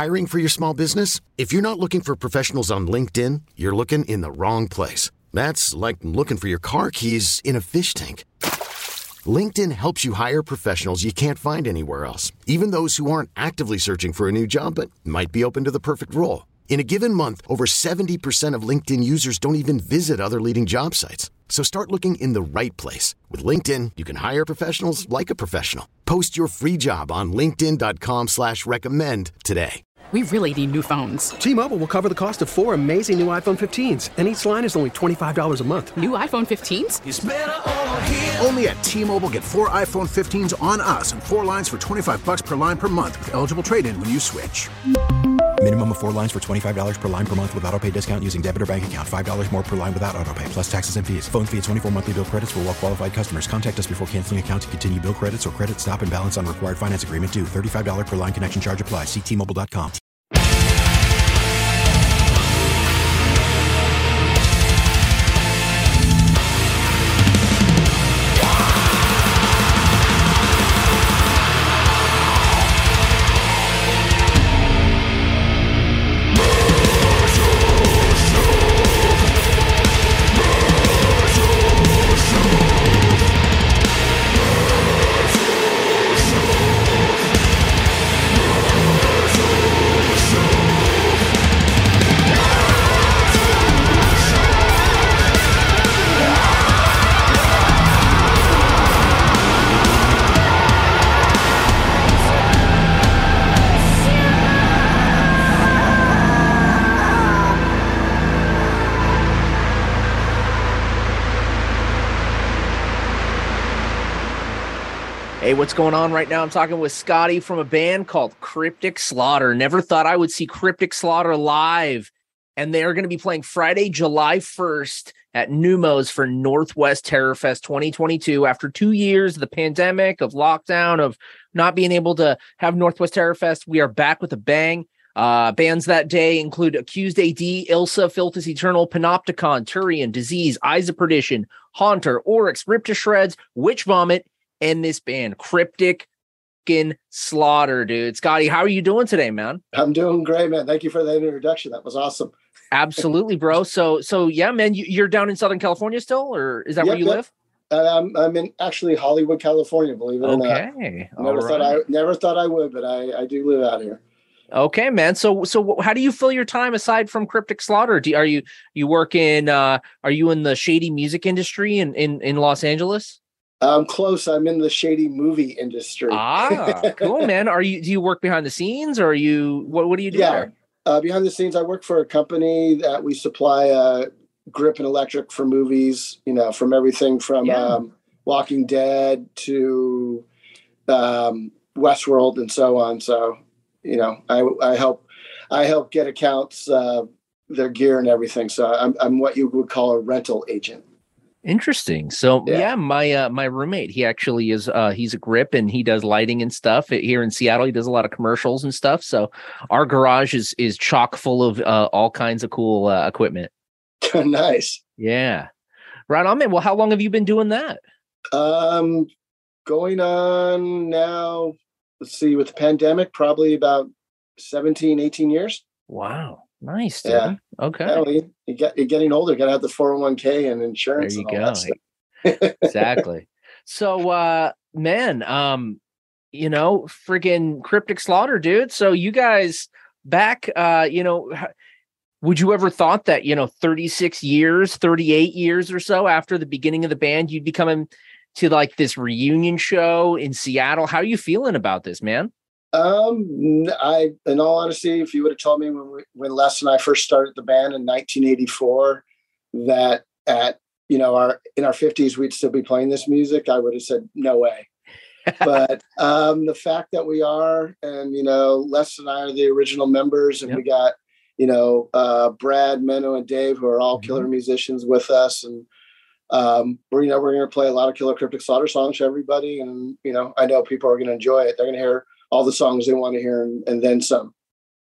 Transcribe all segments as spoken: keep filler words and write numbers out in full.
Hiring for your small business? If you're not looking for professionals on LinkedIn, you're looking in the wrong place. That's like looking for your car keys in a fish tank. LinkedIn helps you hire professionals you can't find anywhere else, even those who aren't actively searching for a new job but might be open to the perfect role. In a given month, over seventy percent of LinkedIn users don't even visit other leading job sites. So start looking in the right place. With LinkedIn, you can hire professionals like a professional. Post your free job on linkedin dot com slash recommend today. We really need new phones. T-Mobile will cover the cost of four amazing new iPhone fifteens, and each line is only twenty-five dollars a month. New iPhone fifteens? It's better over here. Only at T-Mobile, get four iPhone fifteens on us and four lines for twenty-five dollars per line per month with eligible trade-in when you switch. Minimum of four lines for twenty-five dollars per line per month with autopay discount using debit or bank account. five dollars more per line without autopay, plus taxes and fees. Phone fee at twenty-four monthly bill credits for well-qualified customers. Contact us before canceling account to continue bill credits or credit stop and balance on required finance agreement due. thirty-five dollars per line connection charge applies. See T Mobile dot com. Hey, what's going on right now? I'm talking with Scotty from a band called Cryptic Slaughter. Never thought I would see Cryptic Slaughter live. And they are going to be playing Friday, July first at Neumos for Northwest Terror Fest twenty twenty-two. After two years of the pandemic, of lockdown, of not being able to have Northwest Terror Fest, we are back with a bang. Uh, bands that day include Accused A D, Ilsa, Filtus Eternal, Panopticon, Turian, Disease, Eyes of Perdition, Haunter, Oryx, Rip to Shreds, Witch Vomit, and this band, Cryptic Slaughter, dude. Scotty, how are you doing today, man? I'm doing great, man. Thank you for that introduction. That was awesome. Absolutely, bro. So, so yeah, man, you, you're down in Southern California still, or is that yep, where you yep. live? Uh, I'm I'm in actually Hollywood, California. Believe it or not. Okay. Never All thought right. I never thought I would, but I I do live out here. Okay, man. So, so how do you fill your time aside from Cryptic Slaughter? Do are you you work in? Uh, are you in the shady music industry in in, in Los Angeles? I'm close. I'm in the shady movie industry. Ah, cool, man. Are you? Do you work behind the scenes, or are you? What What do you do? Yeah, there? Uh, behind the scenes, I work for a company that we supply uh, grip and electric for movies. You know, from everything from Yeah. um, Walking Dead to um, Westworld and so on. So, you know, I I help I help get accounts uh, their gear and everything. So I'm I'm what you would call a rental agent. Interesting. So yeah, Yeah. my uh, my roommate, he actually is uh, he's a grip and he does lighting and stuff here in Seattle. He does a lot of commercials and stuff. So our garage is is chock full of uh, all kinds of cool uh, equipment. Nice. Yeah, right on, man. Well, how long have you been doing that? Um, going on now, let's see, with the pandemic, probably about seventeen, eighteen years. Wow, nice. Dude. Yeah. Okay. Well, you, you get, you're getting older, got to have the four oh one k and insurance. There you and all go. that stuff. Exactly. So, uh, man, um, you know, friggin' Cryptic Slaughter, dude. So you guys back, uh, you know, h- would you ever thought that, you know, thirty-six years, thirty-eight years or so after the beginning of the band, you'd be coming to like this reunion show in Seattle? How are you feeling about this, man? Um, I, in all honesty, if you would have told me when we, when Les and I first started the band in nineteen eighty-four, that at, you know, our, in our fifties, we'd still be playing this music, I would have said, no way. But, um, the fact that we are, and, you know, Les and I are the original members, and Yep. we got, you know, uh, Brad, Menno, and Dave, who are all Mhm. killer musicians with us. And, um, we're, you know, we're going to play a lot of Killer Cryptic Slaughter songs for everybody. And, you know, I know people are going to enjoy it. They're going to hear all the songs they want to hear and, and then some.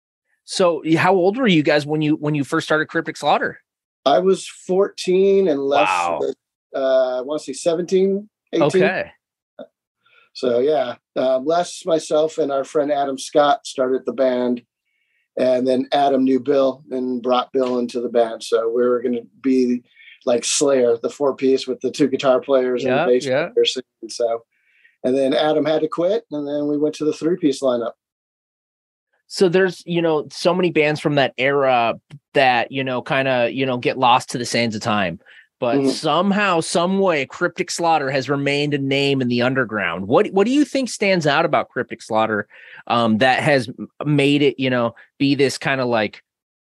So how old were you guys when you when you first started Cryptic Slaughter? I was fourteen and Les, Wow. uh, I want to say seventeen, eighteen. Okay. So yeah, uh, Les, myself, and our friend Adam Scott started the band And then Adam knew Bill and brought Bill into the band. So we were going to be like Slayer, the four piece with the two guitar players yeah, and the bass yeah. player singing. So, and then Adam had to quit, and then we went to the three piece lineup. So there's, you know, so many bands from that era that, you know, kind of, you know, get lost to the sands of time. But mm-hmm. somehow, some way, Cryptic Slaughter has remained a name in the underground. What what do you think stands out about Cryptic Slaughter um, that has made it, you know, be this kind of like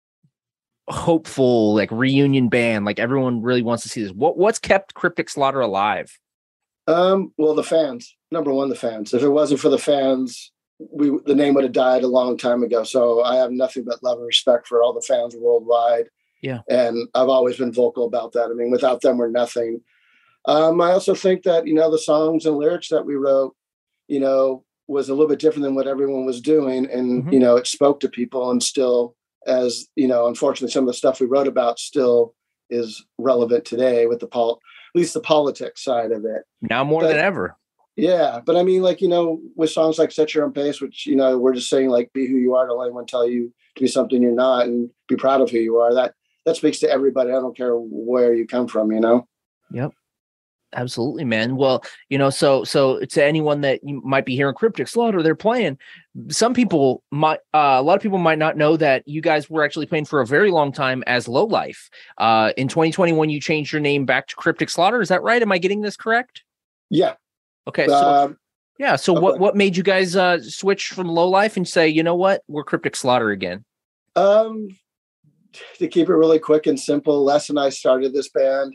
hopeful, like reunion band? Like everyone really wants to see this. What what's kept Cryptic Slaughter alive? Um, well, the fans. Number one, the fans. If it wasn't for the fans, we the name would have died a long time ago. So I have nothing but love and respect for all the fans worldwide. Yeah. And I've always been vocal about that. I mean, without them, we're nothing. Um, I also think that, you know, the songs and lyrics that we wrote, you know, was a little bit different than what everyone was doing. And, mm-hmm. you know, it spoke to people, and still, as, you know, unfortunately, some of the stuff we wrote about still is relevant today with the pol, at least the politics side of it. Now more but, than ever. Yeah. But I mean, like, you know, with songs like Set Your Own Pace, which, you know, we're just saying like, be who you are, don't let anyone tell you to be something you're not, and be proud of who you are. That, that speaks to everybody. I don't care where you come from, you know? Yep. Absolutely, man. Well, you know, so, so to anyone that you might be hearing Cryptic Slaughter, they're playing, some people might, uh, a lot of people might not know that you guys were actually playing for a very long time as Low Life. Uh, in twenty twenty-one, you changed your name back to Cryptic Slaughter. Is that right? Am I getting this correct? Yeah. Okay. So, uh, yeah. So okay. what, what made you guys uh, switch from Low Life and say, you know what, we're Cryptic Slaughter again? Um, To keep it really quick and simple, Les and I started this band,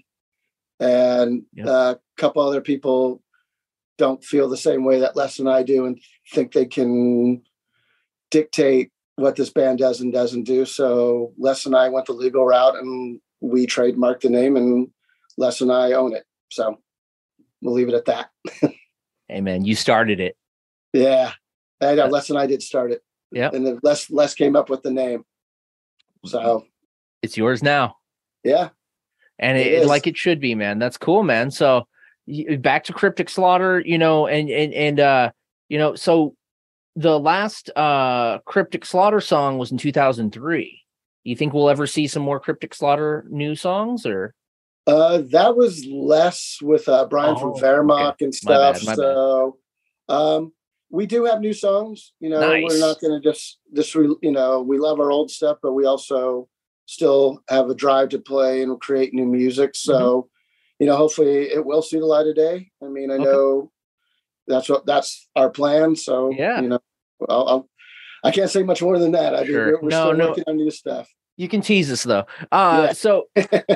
and yep. uh, a couple other people don't feel the same way that Les and I do, and think they can dictate what this band does and doesn't do. So Les and I went the legal route, and we trademarked the name, and Les and I own it. So we'll leave it at that. Hey, man, you started it. Yeah. I know, Les and I did start it. Yeah. And then Les, Les came up with the name. So it's yours now. Yeah. And it, it like it should be, man. That's cool, man. So back to Cryptic Slaughter, you know, and, and, and, uh, you know, so the last, uh, Cryptic Slaughter song was in two thousand three. You think we'll ever see some more Cryptic Slaughter new songs, or? Uh, that was less with, uh, Brian oh, from Wehrmacht okay. and stuff. My bad, my so, bad. um, we do have new songs, you know, nice. We're not going to just, just, you know, we love our old stuff, but we also still have a drive to play and create new music. So, mm-hmm. you know, hopefully it will see the light of day. I mean, I okay. know that's what, that's our plan. So, yeah, you know, I'll, I'll I can't say much more than that. I sure. mean, we're, we're no, still no. working on new stuff. You can tease us though. Uh, yeah. So,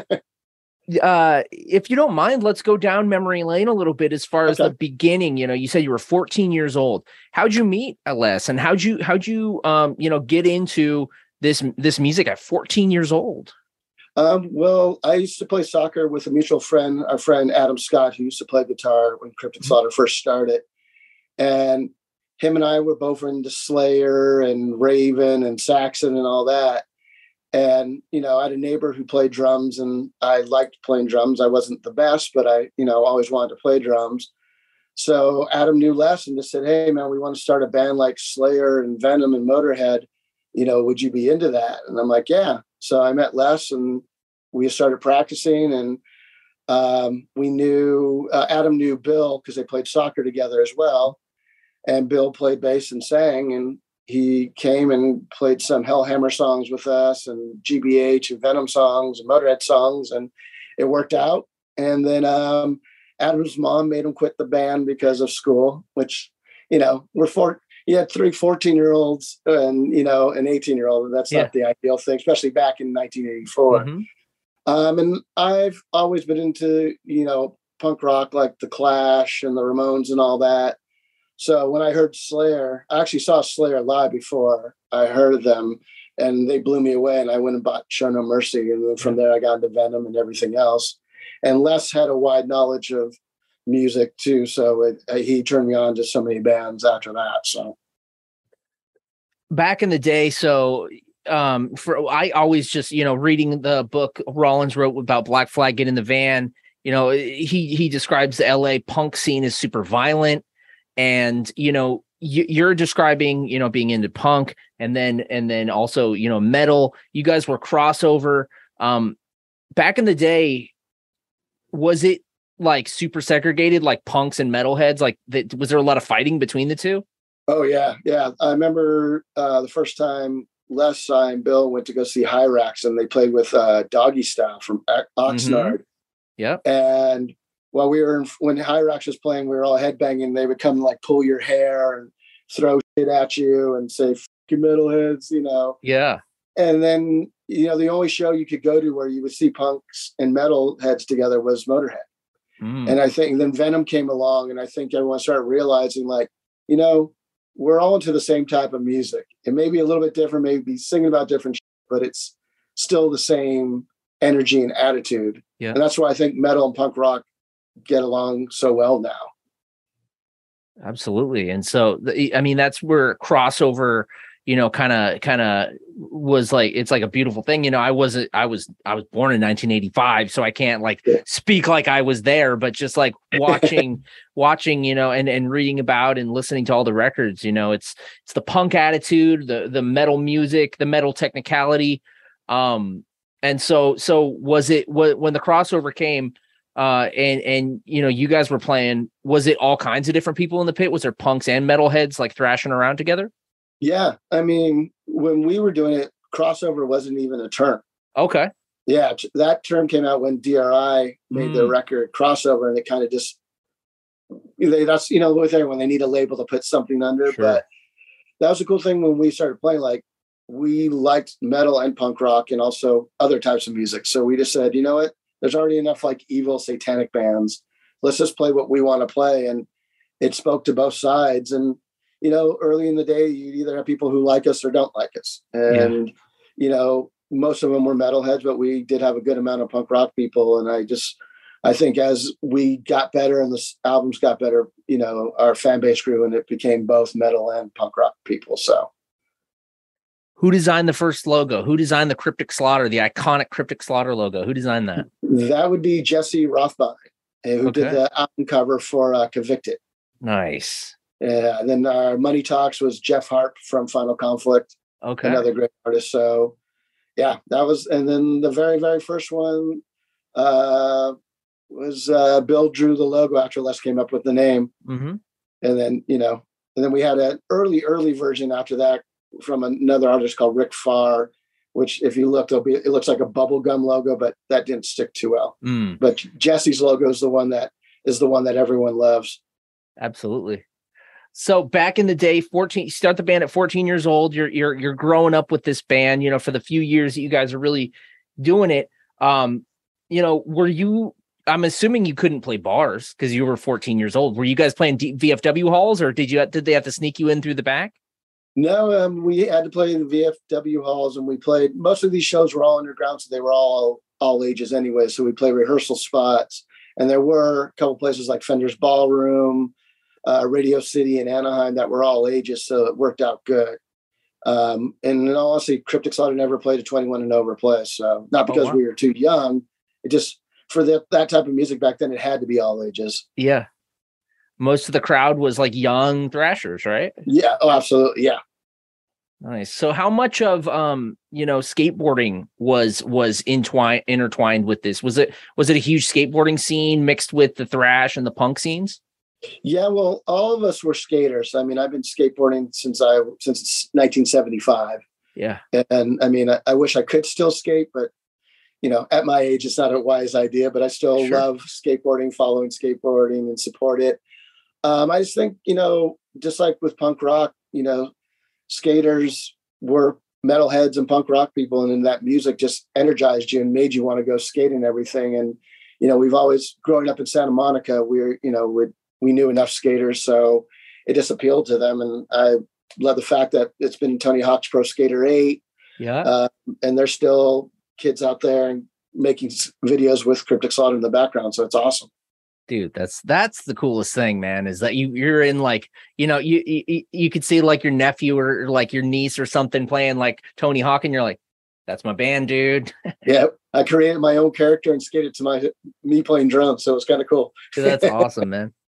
uh, if you don't mind, let's go down memory lane a little bit as far as okay. the beginning. You know, you said you were fourteen years old. How'd you meet Les, and how'd you, how'd you, um, you know, get into this, this music at fourteen years old? Um, well, I used to play soccer with a mutual friend, our friend Adam Scott, who used to play guitar when Cryptic Slaughter first started. And him and I were both into Slayer and Raven and Saxon and all that. And, you know, I had a neighbor who played drums, and I liked playing drums. I wasn't the best, but I, you know, always wanted to play drums. So Adam knew Les and just said, hey, man, we want to start a band like Slayer and Venom and Motorhead. You know, would you be into that? And I'm like, yeah. So I met Les, and we started practicing, and um, we knew, uh, Adam knew Bill because they played soccer together as well. And Bill played bass and sang, and he came and played some Hellhammer songs with us, and G B H and Venom songs and Motorhead songs, and it worked out. And then um, Adam's mom made him quit the band because of school, which, you know, we're four, you had three fourteen-year-olds and, you know, an eighteen-year-old. That's yeah. not the ideal thing, especially back in nineteen eighty-four. Mm-hmm. Um, and I've always been into, you know, punk rock like The Clash and the Ramones and all that. So when I heard Slayer, I actually saw Slayer live before I heard them, and they blew me away, and I went and bought Show No Mercy. And then from there, I got into Venom and everything else. And Les had a wide knowledge of music too. So it, he turned me on to so many bands after that. So back in the day, so um, for I always just, you know, reading the book Rollins wrote about Black Flag, Get in the Van, you know, he, he describes the L A punk scene as super violent. And, you know, you, you're describing, you know, being into punk and then, and then also, you know, metal. You guys were crossover. Um, back in the day, was it like super segregated, like punks and metalheads? Like, that, was there a lot of fighting between the two? Oh yeah, yeah. I remember uh, the first time Les and Bill went to go see Hyrax, and they played with uh, Doggy Style from Oxnard. Mm-hmm. Yeah. And while we were in, when Hyrax was playing, we were all headbanging. They would come and like pull your hair and throw shit at you and say "F you metalheads," you know. Yeah. And then, you know, the only show you could go to where you would see punks and metalheads together was Motorhead. Mm. And I think then Venom came along, and I think everyone started realizing, like, you know, we're all into the same type of music. It may be a little bit different, maybe singing about different shit, but it's still the same energy and attitude. Yeah. And that's why I think metal and punk rock get along so well now. Absolutely. And so, the, I mean, that's where crossover, you know, kind of, kind of was like, it's like a beautiful thing. You know, I wasn't, I was, I was born in nineteen eighty-five, so I can't like yeah. speak like I was there, but just like watching, watching, you know, and, and reading about and listening to all the records, you know, it's, it's the punk attitude, the, the metal music, the metal technicality. Um, and so, so was it, when the crossover came, uh, and, and, you know, you guys were playing, was it all kinds of different people in the pit? Was there punks and metalheads like thrashing around together? Yeah. I mean, when we were doing it, crossover wasn't even a term. Okay. Yeah. That term came out when D R I made mm. their record Crossover, and it kind of just, they, that's, you know, with everyone, they need a label to put something under. Sure. But that was a cool thing when we started playing. Like, we liked metal and punk rock and also other types of music. So we just said, you know what, there's already enough like evil satanic bands. Let's just play what we want to play. And it spoke to both sides. And, you know, early in the day, you either have people who like us or don't like us. And, yeah. you know, most of them were metalheads, but we did have a good amount of punk rock people. And I just, I think as we got better and the albums got better, you know, our fan base grew and it became both metal and punk rock people. So. Who designed the first logo? Who designed the Cryptic Slaughter, the iconic Cryptic Slaughter logo? Who designed that? That would be Jesse Rothbein, who okay. did the album cover for uh, Convicted. Nice. Yeah, and then our Money Talks was Jeff Harp from Final Conflict. Okay. Another great artist. So, yeah, that was, and then the very, very first one uh, was uh, Bill drew the logo after Les came up with the name. Mm-hmm. And then, you know, and then we had an early, early version after that from another artist called Rick Farr, which if you look, it'll be, it looks like a bubblegum logo, but that didn't stick too well. Mm. But Jesse's logo is the one that is the one that everyone loves. Absolutely. So back in the day, fourteen, you start the band at fourteen years old. You're you're you're growing up with this band, you know, for the few years that you guys are really doing it. Um, you know, were you? I'm assuming you couldn't play bars because you were fourteen years old. Were you guys playing D- V F W halls, or did you did they have to sneak you in through the back? No, um, we had to play in the V F W halls, and we played. Most of these shows were all underground, so they were all all ages anyway. So we played rehearsal spots, and there were a couple places like Fender's Ballroom. Uh, Radio City and Anaheim that were all ages, so it worked out good. Um, and in all honesty, Cryptic Slaughter never played a twenty-one and over place, so not because oh, wow. we were too young. It just for the, that type of music back then, it had to be all ages. Yeah, most of the crowd was like young thrashers, right? Yeah, oh, absolutely, yeah. Nice. So, how much of um, you know, skateboarding was was entwined intertwined with this? Was it was it a huge skateboarding scene mixed with the thrash and the punk scenes? Yeah, well, all of us were skaters. I mean, I've been skateboarding since I since nineteen seventy-five. Yeah, and I mean, I, I wish I could still skate, but you know, at my age, it's not a wise idea. But I still sure. love skateboarding, following skateboarding, and support it. Um, I just think, you know, just like with punk rock, you know, skaters were metalheads and punk rock people, and then that music just energized you and made you want to go skate and everything. And you know, we've always growing up in Santa Monica, we're you know, we we knew enough skaters, so it just appealed to them. And I love the fact that it's been Tony Hawk's Pro Skater eight. Yeah. Uh, and there's still kids out there and making videos with Cryptic Slaughter in the background. So it's awesome. Dude, that's that's the coolest thing, man, is that you you're in like, you know, you you, you could see like your nephew or like your niece or something playing like Tony Hawk, and you're like, that's my band, dude. Yeah, I created my own character and skated to my me playing drums, so it was kind of cool. Dude, that's awesome, man.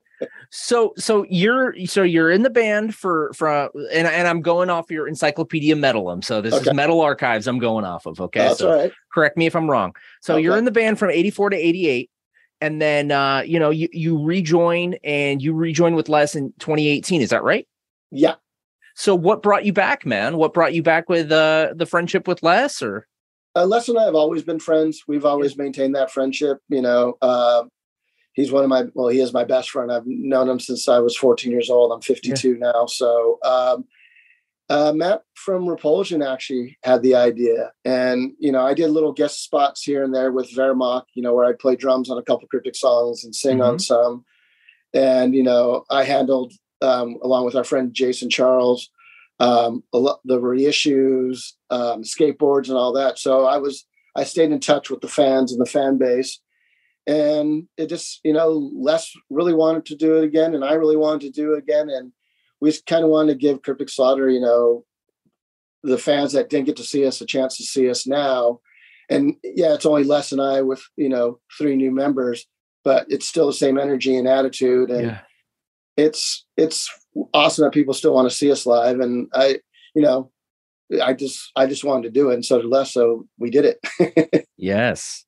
So, so you're so you're in the band for for and and I'm going off your Encyclopedia Metalum. So this Okay. is Metal Archives I'm going off of. Okay, That's so all right. correct me if I'm wrong. So Okay. you're in the band from eighty-four to eighty-eight, and then uh, you know you you rejoin and you rejoin with Les in twenty eighteen. Is that right? Yeah. So what brought you back, man? What brought you back with uh, the friendship with Les? Or Uh, Les and I have always been friends. We've always maintained that friendship. You know, uh, he's one of my, well, he is my best friend. I've known him since I was fourteen years old. I'm fifty-two yeah. now. So um, uh, Matt from Repulsion actually had the idea. And, you know, I did little guest spots here and there with Wehrmacht, you know, where I'd play drums on a couple Cryptic songs and sing mm-hmm. on some. And, you know, I handled, um, along with our friend Jason Charles, um, the reissues, um, skateboards and all that. So I was, I stayed in touch with the fans and the fan base, and it just, you know, Les really wanted to do it again. And I really wanted to do it again. And we just kind of wanted to give Cryptic Slaughter, you know, the fans that didn't get to see us a chance to see us now. And yeah, it's only Les and I with, you know, three new members, but it's still the same energy and attitude. And yeah. it's, it's awesome that people still want to see us live. And I, you know, I just, I just wanted to do it. And so did Les. So we did it. Yes.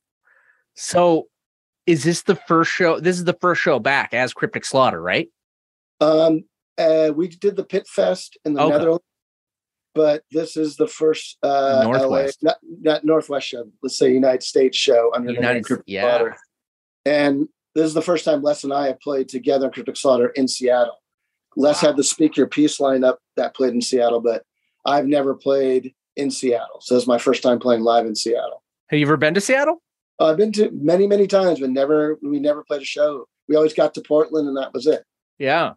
So is this the first show? This is the first show back as Cryptic Slaughter, right? Um, uh, we did the Pit Fest in the okay. Netherlands, but this is the first uh, Northwest, L A, not, not Northwest show. Let's say United States show under United, the name Cryptic yeah. Slaughter. And this is the first time Les and I have played together in Cryptic Slaughter in Seattle. Les wow. had the Speak Your Peace lineup that played in Seattle, but I've never played in Seattle. So this is my first time playing live in Seattle. Have you ever been to Seattle? Uh, I've been to many, many times, but never, we never played a show. We always got to Portland and that was it. Yeah.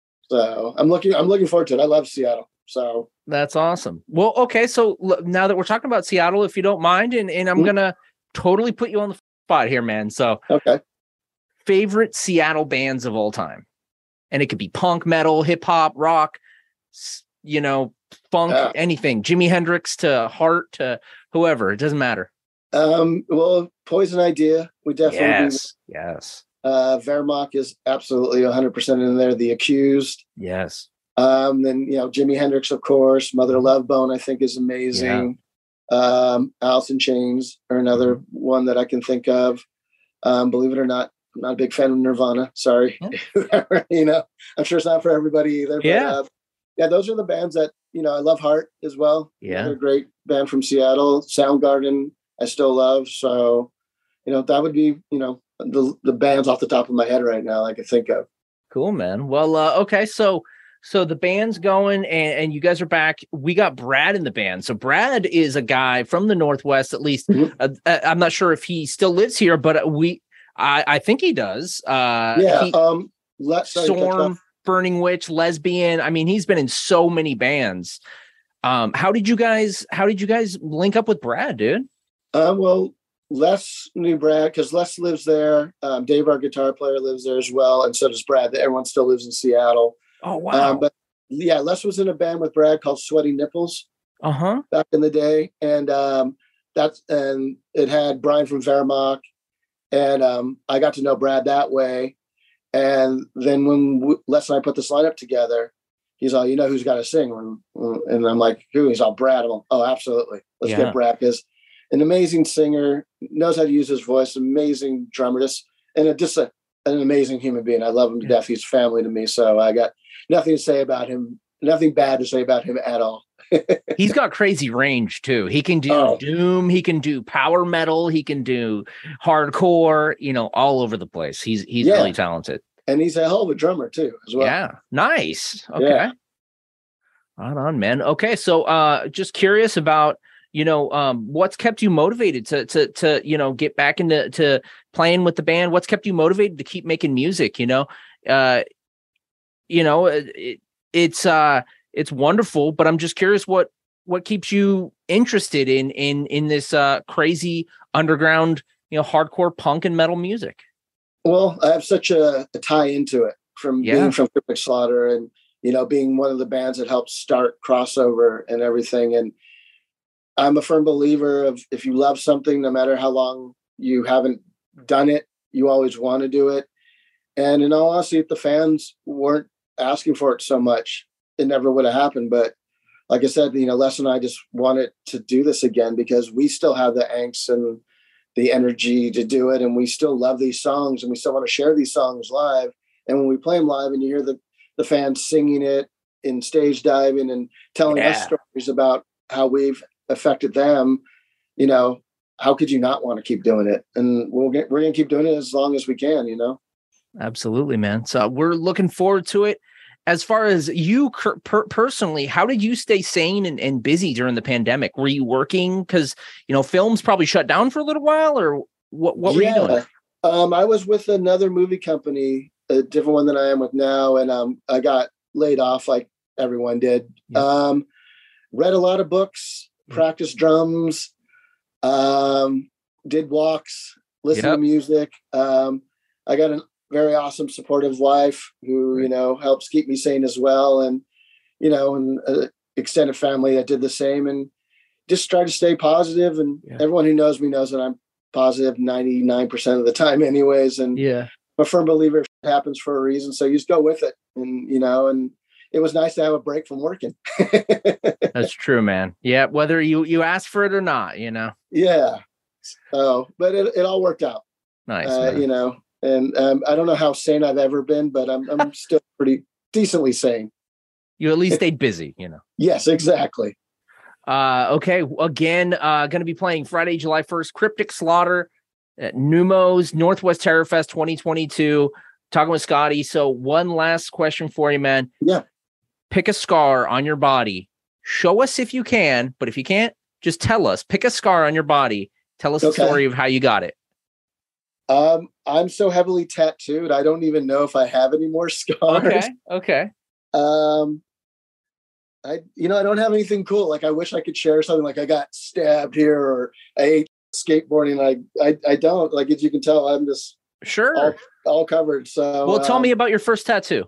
So I'm looking, I'm looking forward to it. I love Seattle. So that's awesome. Well, okay. So l- now that we're talking about Seattle, if you don't mind, and, and I'm mm-hmm. going to totally put you on the spot here, man. So okay. Favorite Seattle bands of all time. And it could be punk, metal, hip hop, rock, you know, funk, yeah. anything. Jimi Hendrix to Heart to whoever. It doesn't matter. Um, well, Poison Idea. We definitely yes, do. yes. Uh, Wehrmacht is absolutely one hundred percent in there. The Accused. Yes. Um, then, you know, Jimi Hendrix, of course. Mother Love Bone, I think, is amazing. Yeah. Um, Alice in Chains are another mm-hmm. one that I can think of. Um, believe it or not, I'm not a big fan of Nirvana. Sorry. Yeah. You know, I'm sure it's not for everybody either. But, yeah. Uh, yeah, those are the bands that, you know, I love Heart as well. Yeah. They're a great band from Seattle. Soundgarden, I still love. So, you know, that would be, you know, the the bands off the top of my head right now I could think of. Cool, man. Well, uh, okay. So, so the band's going and, and you guys are back. We got Brad in the band. So Brad is a guy from the Northwest, at least. Mm-hmm. Uh, I'm not sure if he still lives here, but we, I, I think he does. Uh, yeah. He, um, let's Storm, Burning Witch, Lesbian. I mean, he's been in so many bands. Um, how did you guys, how did you guys link up with Brad, dude? Um, well, Les knew Brad because Les lives there. Um, Dave, our guitar player, lives there as well. And so does Brad. Everyone still lives in Seattle. Oh, wow. Um, but yeah, Les was in a band with Brad called Sweaty Nipples uh-huh. back in the day. And um, that's, and it had Brian from Wehrmacht. And um, I got to know Brad that way. And then when we, Les and I put this lineup together, he's all, you know, who's got to sing? And, and I'm like, who? He's all, Brad. I'm like, oh, absolutely. Let's yeah. get Brad. Because an amazing singer, knows how to use his voice, amazing drummer, just, and a, just a, an amazing human being. I love him to death. He's family to me. So I got nothing to say about him, nothing bad to say about him at all. He's got crazy range too. He can do oh. doom, he can do power metal, he can do hardcore, you know, all over the place. He's he's yeah. really talented. And he's a hell of a drummer too, as well. Yeah. Nice. Okay. Yeah. Right on, man. Okay. So uh just curious about, you know, um, what's kept you motivated to, to, to, you know, get back into, to playing with the band? What's kept you motivated to keep making music? You know, uh, you know, it, it's, uh, it's wonderful, but I'm just curious what, what keeps you interested in, in, in this, uh, crazy underground, you know, hardcore punk and metal music? Well, I have such a, a tie into it from yeah. being from Cryptic Slaughter and, you know, being one of the bands that helped start Crossover and everything. And I'm a firm believer of if you love something, no matter how long you haven't done it, you always want to do it. And in all honesty, if the fans weren't asking for it so much, it never would have happened. But like I said, you know, Les and I just wanted to do this again because we still have the angst and the energy to do it. And we still love these songs and we still want to share these songs live. And when we play them live and you hear the, the fans singing it in stage diving and telling yeah. us stories about how we've affected them, you know, how could you not want to keep doing it? And we'll get, we're going to keep doing it as long as we can, you know? Absolutely, man. So we're looking forward to it. As far as you per- personally, how did you stay sane and, and busy during the pandemic? Were you working? Because, you know, films probably shut down for a little while, or what, what were yeah. you doing? Um, I was with another movie company, a different one than I am with now. And um, I got laid off like everyone did. Yeah. Um, read a lot of books, practiced drums, um, did walks, listened yep. to music. Um, I got an very awesome, supportive wife who, you know, helps keep me sane as well. And, you know, and uh, extended family that did the same, and just try to stay positive. And yeah. everyone who knows me knows that I'm positive ninety-nine percent of the time anyways. And yeah, I'm a firm believer it happens for a reason. So you just go with it. And, you know, and it was nice to have a break from working. That's true, man. Yeah. Whether you, you ask for it or not, you know? Yeah. Oh, but it, it all worked out. Nice. Uh, you know, And um, I don't know how sane I've ever been, but I'm I'm still pretty decently sane. You at least stayed busy, you know. Yes, exactly. Uh, okay. Again, uh, going to be playing Friday, July first, Cryptic Slaughter at Neumos, Northwest Terror Fest twenty twenty-two. Talking with Scotty. So one last question for you, man. Yeah. Pick a scar on your body. Show us if you can, but if you can't, just tell us. Pick a scar on your body. Tell us okay. the story of how you got it. Um, I'm so heavily tattooed, I don't even know if I have any more scars. Okay. Okay. Um, I, you know, I don't have anything cool. Like, I wish I could share something like I got stabbed here or I ate skateboarding. I, I, I don't. Like, as you can tell, I'm just sure all, all covered. So, well, tell um, me about your first tattoo.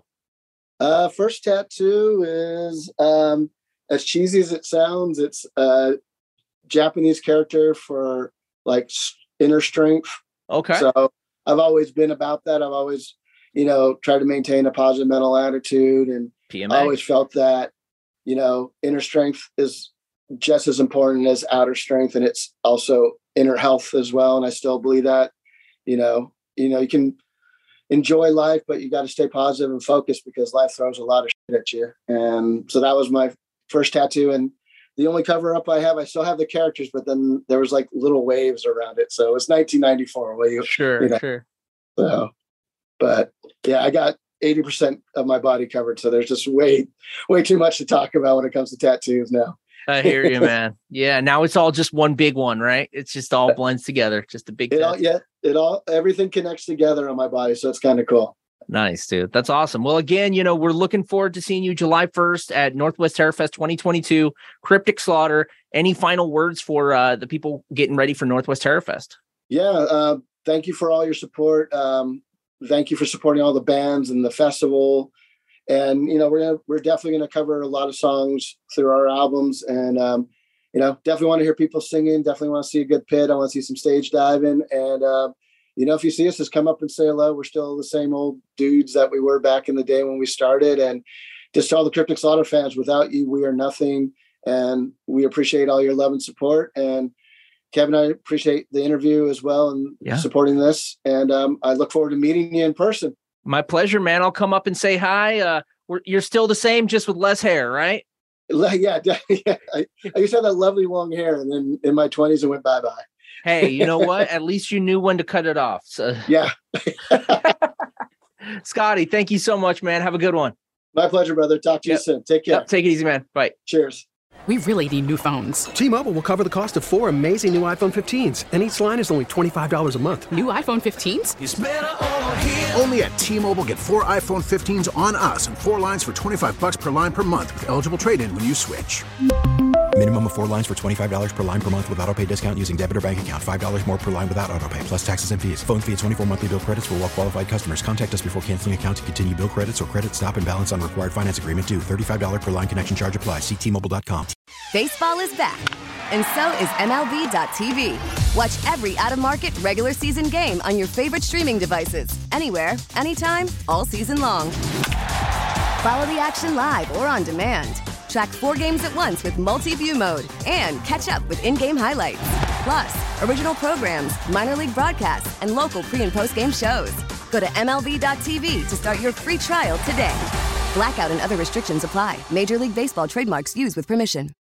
Uh, first tattoo is, um, as cheesy as it sounds, it's a Japanese character for like inner strength. Okay. So I've always been about that. I've always, you know, tried to maintain a positive mental attitude, and P M A. I always felt that, you know, inner strength is just as important as outer strength, and it's also inner health as well. And I still believe that, you know, you know, you can enjoy life, but you got to stay positive and focused because life throws a lot of shit at you. And so that was my first tattoo. And the only cover up I have, I still have the characters, but then there was like little waves around it. So it's nineteen ninety-four. Well, you, sure, you know, sure. So, but yeah, I got eighty percent of my body covered. So there's just way, way too much to talk about when it comes to tattoos now. I hear you, man. Yeah. Now it's all just one big one, right? It's just all blends together. Just a big, it all, yeah, it all, everything connects together on my body. So it's kind of cool. Nice, dude. That's awesome. Well, again, you know, we're looking forward to seeing you July first at Northwest Terror Fest twenty twenty-two, Cryptic Slaughter. Any final words for uh, the people getting ready for Northwest Terror Fest? Yeah. Uh, thank you for all your support. Um, thank you for supporting all the bands and the festival. And, you know, we're gonna, we're definitely going to cover a lot of songs through our albums. And, um, you know, definitely want to hear people singing. Definitely want to see a good pit. I want to see some stage diving. And, uh, you know, if you see us, just come up and say hello. We're still the same old dudes that we were back in the day when we started. And just to all the Cryptic Slaughter fans, without you, we are nothing. And we appreciate all your love and support. And Kevin, I appreciate the interview as well and yeah. supporting this. And um, I look forward to meeting you in person. My pleasure, man. I'll come up and say hi. Uh, we're, you're still the same, just with less hair, right? Yeah. yeah. I, I used to have that lovely long hair, and then in my twenties, it went bye-bye. Hey, you know what? At least you knew when to cut it off. So yeah. Scotty, thank you so much, man. Have a good one. My pleasure, brother. Talk to yep. you soon. Take care. Yep. Take it easy, man. Bye. Cheers. We really need new phones. T-Mobile will cover the cost of four amazing new iPhone fifteens, and each line is only twenty-five dollars a month. New iPhone fifteens? It's better over here. Only at T-Mobile, get four iPhone fifteens on us and four lines for twenty-five bucks per line per month with eligible trade-in when you switch. Minimum of four lines for twenty-five dollars per line per month with autopay discount using debit or bank account. five dollars more per line without autopay, plus taxes and fees. Phone fee at twenty-four monthly bill credits for well-qualified customers. Contact us before canceling account to continue bill credits or credit stop and balance on required finance agreement due. thirty-five dollars per line connection charge applies. See T Mobile dot com. Baseball is back, And so is M L B dot T V. Watch every out-of-market, regular season game on your favorite streaming devices. Anywhere, anytime, all season long. Follow the action live or on demand. Track four games at once with multi-view mode. And catch up with in-game highlights. Plus, original programs, minor league broadcasts, and local pre- and post-game shows. Go to M L B dot T V to start your free trial today. Blackout and other restrictions apply. Major League Baseball trademarks used with permission.